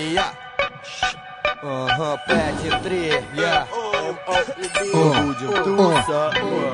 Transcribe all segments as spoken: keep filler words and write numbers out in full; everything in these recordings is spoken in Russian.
я. Ага, пять и три, я. Будем туса.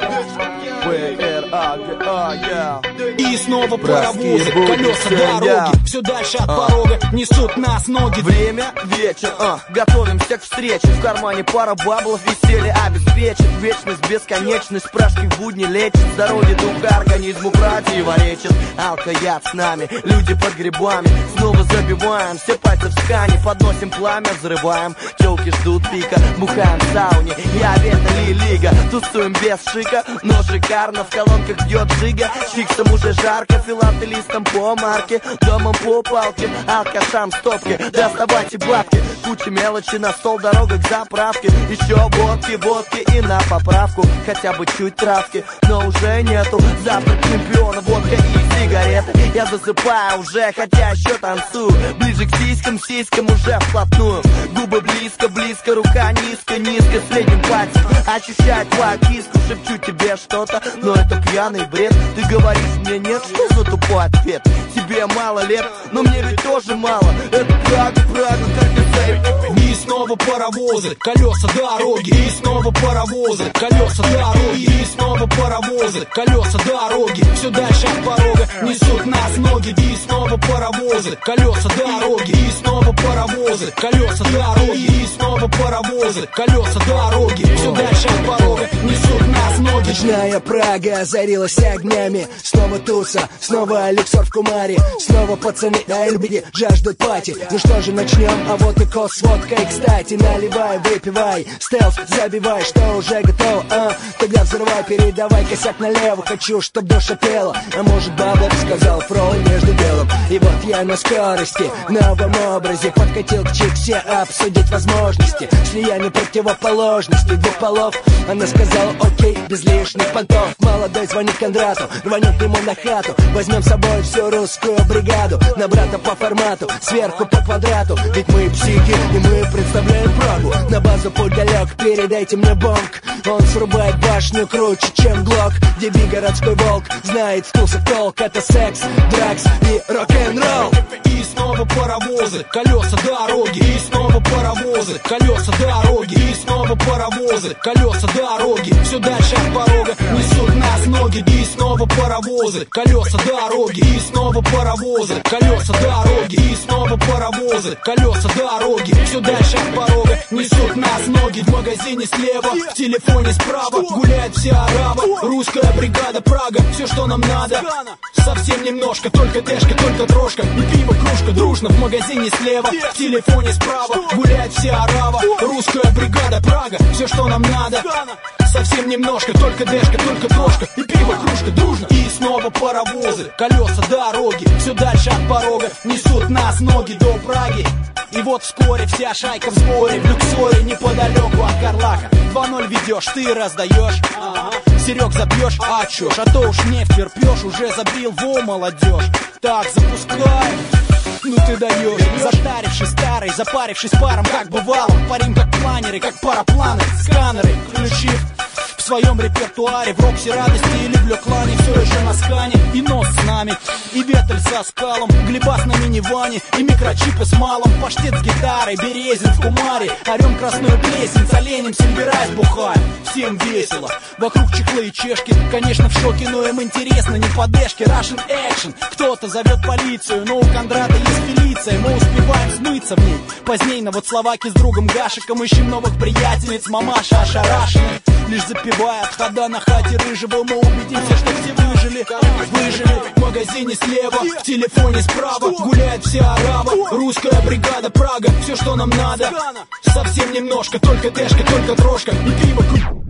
П Р А Г А, я. И снова паровозы, колеса дороги, все дальше от порога несут нас ноги. Время, вечер, а, готовимся к встрече. В кармане пара баблов, веселье обеспечит. Вечность, бесконечность, прашки в будни лечит. Здоровье духа, организму противоречит. Алко-яд с нами, люди под грибами. Снова забиваем, все пальцы в ткани. Подносим пламя, взрываем. Телки ждут пика, бухаем в сауне. Я Вета Лига, тусуем без шика. Но шикарно, в колонках бьет жига. Фиксом уже жарко, филателистом по марке. Домом по палке, алкашам стопки. Доставайте бабки, куча мелочи на стол, дорога к заправке. Еще водки, водки и на поправку. Хотя бы чуть травки, но уже нету. Завтрак чемпиона, водка и сигареты. Я засыпаю уже, хотя еще танцую. Ближе к сиськам, сиськам уже вплотную. Губы близко, близко, рука низко, низко. Средним пальцем ощущаю твою киску. Шепчу тебе что-то, но это пьяный бред. Ты говоришь мне нет, что за тупой ответ? Тебе мало лет, но мне ведь тоже мало. Это Прага, Прага, как ты saying? И снова паровозы, колеса дороги. И снова паровозы, колеса дороги. И снова паровозы, колеса дороги. Все дальше от порога несут нас ноги. И снова паровозы, колеса дороги. И снова паровозы, колеса дороги. И снова паровозы, колеса дороги. Все дальше от порога несут нас ноги. Ночная Прага озарилась огнями. Снова туса, снова люксор в кумаре. Снова пацаны на эльбиде жаждут пати. Ну что же, начнем, а вот и кос с водкой. Кстати, наливай, выпивай, стелс забивай, что уже готово, а? Тогда взрывай, передавай косяк налево. Хочу, чтоб душа пела, а может баба, сказал Фролл между делом. И вот я на скорости, в новом образе подкатил к чиксе обсудить возможности слияния противоположностей двух полов. Она сказала окей, без лишних понтов. Молодой звонит Кондрату, рванет ему на хату. Возьмем с собой всю русскую бригаду. На брата по формату, сверху по квадрату. Ведь мы психи, и мы представляем Прагу. На базу путь далек, передайте мне бонг. Он срубает башню круче, чем Глок. Деби городской волк, знает вкус и толк. Это секс, дракс и рок-н-ролл. И снова паровозы, колеса дороги. И снова паровозы, колеса дороги. И снова паровозы, колеса дороги. Все дальше от порога несут нас ноги. И снова паровозы, колеса дороги. И снова паровозы, колеса дороги. И снова паровозы, колеса дороги. Все дальше от порога несут нас ноги. В магазине слева, в телефоне справа гуляет вся арава. Русская бригада, Прага, все, что нам надо. Совсем немножко, только тэшка, только трошка. И пиво, кружка, дружно. В магазине слева, в телефоне справа гуляет вся арава. Русская бригада, Прага, все, что нам надо. Совсем немножко, только дэшка, только трошка. И пиво, кружка, дружно. И снова паровозы, колеса дороги. Все дальше от порога несут нас ноги до Праги. И вот вскоре вся шайка в сборе. В люксоре неподалеку от Карлака. два ноль ведешь, ты раздаешь, ага. Серег забьешь, а чё ж, а то уж не втерпешь. Уже забил, во, молодежь. Так, запускай. Ну ты даешь, затарившись старый, запарившись паром, как бывало. Парень как планеры, как парапланы, сканеры включив в своем репертуаре. В Роксе радости или в Леклане все еще на скане. И нос с нами, и ветель со скалом, Глебас на миниване, и микрочипы с малом. Паштет с гитарой, Березин в кумаре. Орем красную плесень, соленим, сильверайс бухаем. Всем весело, вокруг чехлы и чешки. Конечно в шоке, но им интересно, не подешки. Russian action, кто-то зовет полицию, но у Кондрата есть Фелиция. Мы успеваем смыться в ней поздней, но вот словаки с другом Гашиком ищем новых приятельниц. Мамаша ошарашенная, лишь запивая от хода на хате рыжего. Мы убедимся, что все выжили, выжили. В магазине слева, в телефоне справа гуляет вся арава. Русская бригада, Прага, все, что нам надо. Совсем немножко, только тэшка, только трошка. И пиво,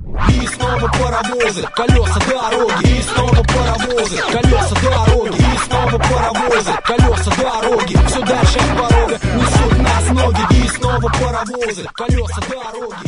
и снова паровозы, колеса дороги. И снова паровозы, колеса дороги. И снова паровозы, колеса дороги. Все дальше от порога несут нас ноги. И снова паровозы, колеса дороги.